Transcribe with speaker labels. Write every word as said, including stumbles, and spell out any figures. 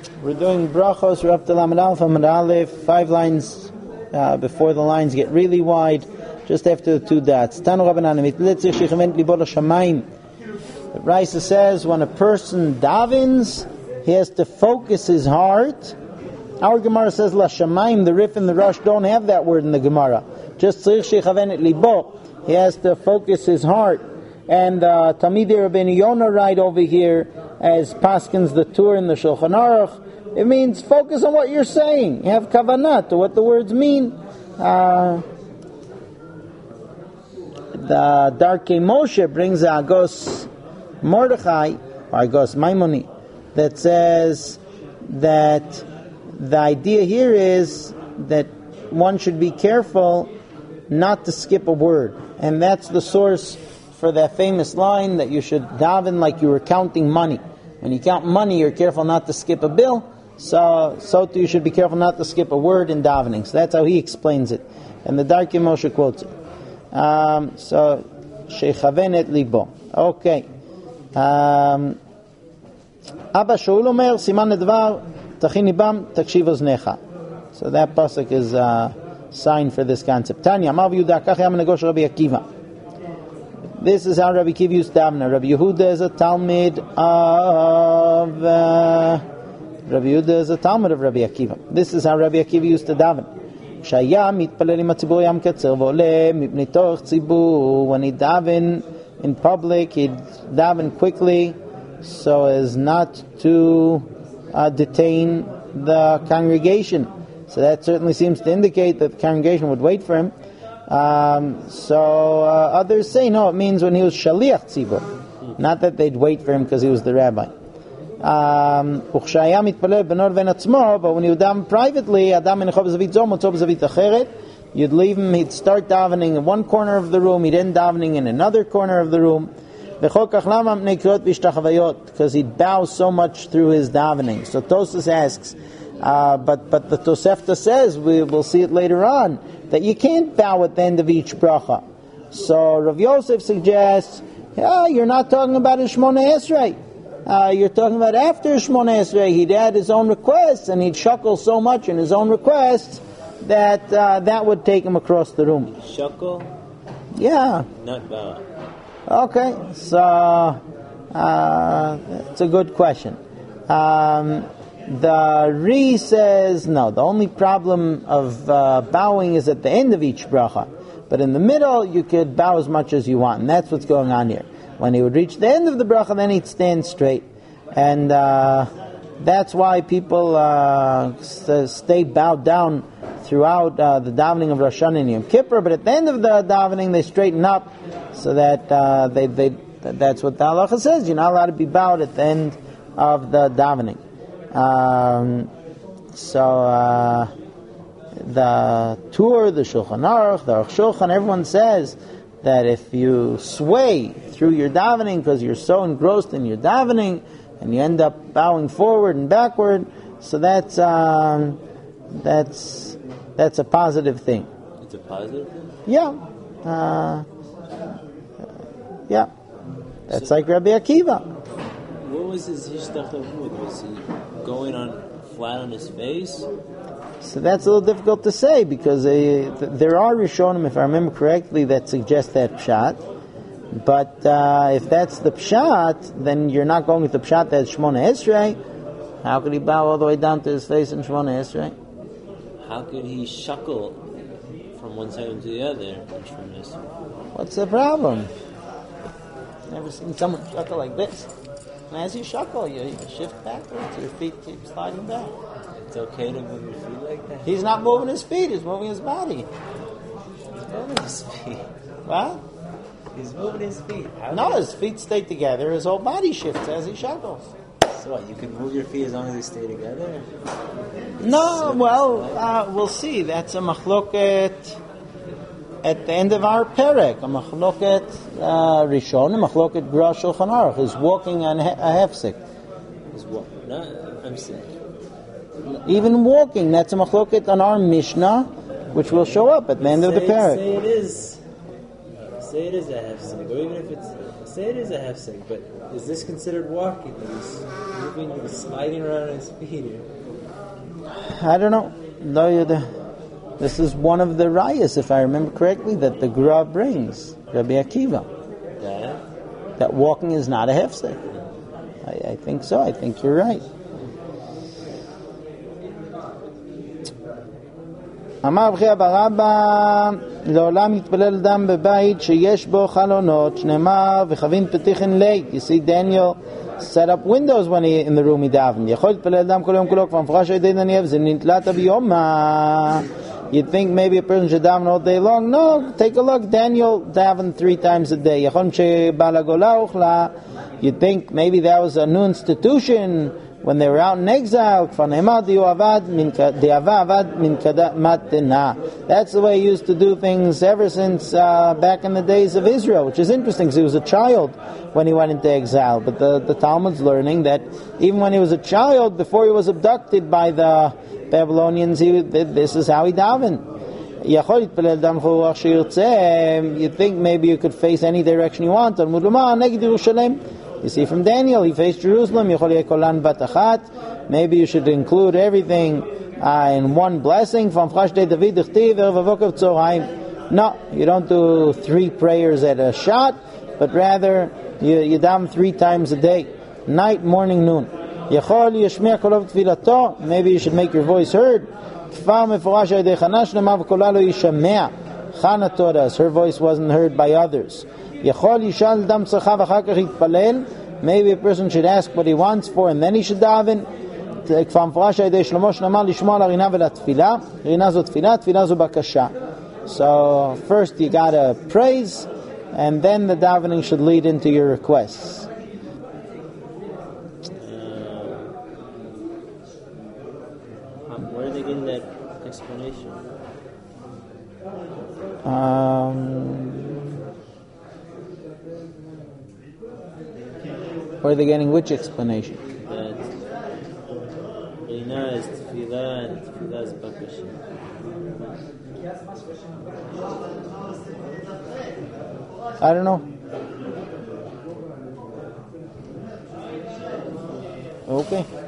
Speaker 1: We're doing brachos, we're up to Lamed Aleph, Amud Aleph, five lines uh, before the lines get really wide, just after the two dots. Tanu Rabbanan, mitlitzich shechaven libo l'shamayim. The Raisa says when a person davens, he has to focus his heart. Our Gemara says l'shamayim, the Rif and the Rush don't have that word in the Gemara. Just tzich shechaven libo, he has to focus his heart. And uh, Talmidei Rabbeinu Yonah write over here, as Paskins the Tur in the Shulchan Aruch, it means focus on what you're saying. You have kavanah to what the words mean. Uh, the Darkei Moshe brings a Agos Mordechai, or Agos Maimoni, that says that the idea here is that one should be careful not to skip a word. And that's the source for that famous line that you should daven like you were counting money. When you count money, you're careful not to skip a bill. So, so too you should be careful not to skip a word in davening. So that's how he explains it. And the Darkei Moshe quotes it. Um, so, shechaven et libo. Okay. Um, Abba Shaul omer, siman nedvar, tachin libam, takshiv oznecha. So that pasuk is a sign for this concept. Tanya, Amar v'Yehuda, kach yam negosh Rabbi Akiva. This is how Rabbi Akiva used to daven. Rabbi Yehuda is a Talmud of uh, Rabbi Yehuda is a Talmud of Rabbi Akiva. This is how Rabbi Akiva used to daven. Shaya mitpalel im hatzibur yam katzer v'oleh mipnei torach tzibur. When he daven in public, he'd daven quickly so as not to uh, detain the congregation. So that certainly seems to indicate that the congregation would wait for him. Um, so uh, others say no, it means when he was shaliach tzibur, not that they'd wait for him because he was the rabbi. Um, but when he would daven privately, you'd leave him, he'd start davening in one corner of the room, he'd end davening in another corner of the room, because he'd bow so much through his davening. So Tosfos asks, uh, but but the Tosefta says, we will see it later on, that you can't bow at the end of each bracha. So Rav Yosef suggests, yeah, you're not talking about a Shmoneh Esrei. Uh, you're talking about after Shmoneh Esrei, he'd add his own requests, and he'd shuckle so much in his own requests that uh, that would take him across the room.
Speaker 2: Shuckle?
Speaker 1: Yeah.
Speaker 2: Not bow.
Speaker 1: Okay, so uh, it's a good question. Um, the Ri says, no, the only problem of uh, bowing is at the end of each bracha. But in the middle, you could bow as much as you want, and that's what's going on here. When he would reach the end of the bracha, then he'd stand straight. And uh, that's why people uh, stay bowed down throughout uh, the davening of Rosh Hashanah and Yom Kippur, but at the end of the davening, they straighten up so that uh, they, they that's what the halacha says. You're not allowed to be bowed at the end of the davening. Um, so uh, the Tur, the Shulchan Aruch, the Aruch Shulchan, everyone says that if you sway through your davening because you're so engrossed in your davening and you end up bowing forward and backward, so that's um, that's that's a positive thing.
Speaker 2: It's a positive thing?
Speaker 1: Yeah. Uh, yeah. That's so, like Rabbi Akiva.
Speaker 2: What was his hishtachavut? Was he going on flat on his face?
Speaker 1: So that's a little difficult to say because uh, th- there are Rishonim, if I remember correctly, that suggest that pshat. But uh, if that's the pshat, then you're not going with the pshat that's Shmoneh Esrei. How could he bow all the way down to his face in Shmoneh Esrei?
Speaker 2: How could he shuckle from one side to the other in Shmoneh Esrei?
Speaker 1: What's the problem? Never seen someone shuckle like this. And as you shuckle, you, you shift backwards, your feet keep sliding back.
Speaker 2: It's okay to move your feet like that?
Speaker 1: He's not moving his feet, he's moving his body.
Speaker 2: He's moving his feet.
Speaker 1: What?
Speaker 2: He's moving his feet. How
Speaker 1: no, his feet stay together, his whole body shifts as he shuckles.
Speaker 2: So what, you can move your feet as long as they stay together?
Speaker 1: No, well, uh, we'll see. That's a machloket at the end of our perek. A machloket uh, rishon, a machloket gra shulchan aruch is walking on a hefsek.
Speaker 2: Is what? No, I'm saying.
Speaker 1: Even walking, that's a machloket on our Mishnah, which will show up at the end
Speaker 2: say,
Speaker 1: of the perek.
Speaker 2: Say it is. say it is a hefsek, or even if it's say it is a hefsek, but is this considered walking? That he's moving, he's sliding around on his feet here.
Speaker 1: I don't know. No, you're the, this is one of the rayas, if I remember correctly, that the Gra brings, Rabbi Akiva.
Speaker 2: Yeah.
Speaker 1: That walking is not a hefsek. I, I think so. I think you're right. אמר רבי אבא רבא לעולם יתפלל אדם בבית שיש בו חלונות שנאמר וחבין פתיחין לית. You see Daniel set up windows when he in the room he davened. יכול להתפלל אדם כל יום כולו כבר מפורש על ידי דניאל זה נתלת ביומא. You'd think maybe a person should daven all day long. No, take a look. Daniel davened three times a day. יכול שבא לגולה אוכלה. You'd think maybe that was a new institution when they were out in exile. That's the way he used to do things ever since uh, back in the days of Israel, which is interesting because he was a child when he went into exile. But the, the Talmud's learning that even when he was a child, before he was abducted by the Babylonians, he, this is how he davened. You think maybe you could face any direction you want. You see from Daniel, he faced Jerusalem. Maybe you should include everything uh, in one blessing. No, you don't do three prayers at a shot, but rather you, you daven three times a day, night, morning, noon. Maybe you should make your voice heard. Chana taught us her voice wasn't heard by others. Maybe a person should ask what he wants for and then he should daven. So first you gotta praise and then the davening should lead into your requests.
Speaker 2: Where are they getting that explanation?
Speaker 1: Um, where are they getting which explanation?
Speaker 2: That Rina is Tefillah and Tefillah is Bakasha.
Speaker 1: I don't know. Okay.